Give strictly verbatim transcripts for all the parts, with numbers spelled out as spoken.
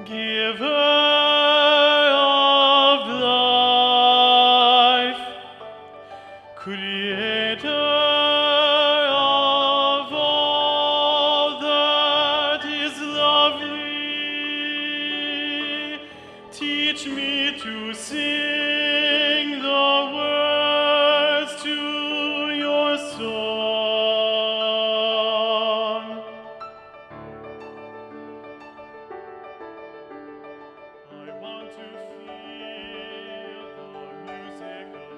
Giver of life, Creator of all that is lovely, teach me to sing the words to your song. I want to feel the music of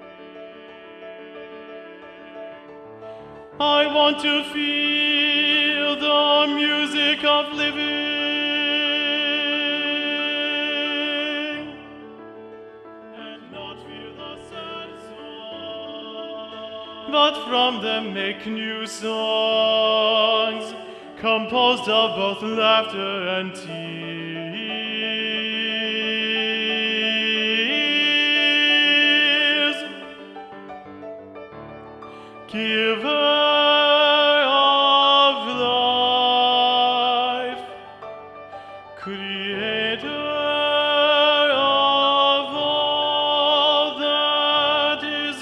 living. I want to feel the music of living, and not feel the sad song, but from them make new songs, composed of both laughter and tears. Giver of life, Creator of all that is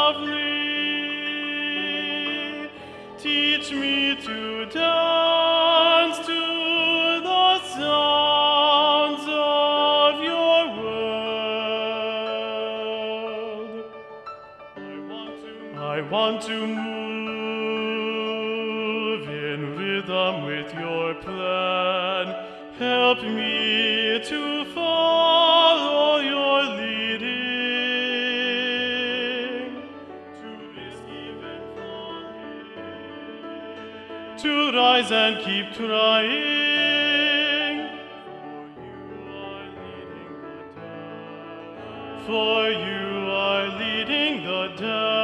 lovely, teach me to dance to the sounds of your world. I want to, I want to move in rhythm with your plan. Help me to follow your leading, to risk even falling, to rise and keep trying. For you are leading the dance. For you are leading the dance.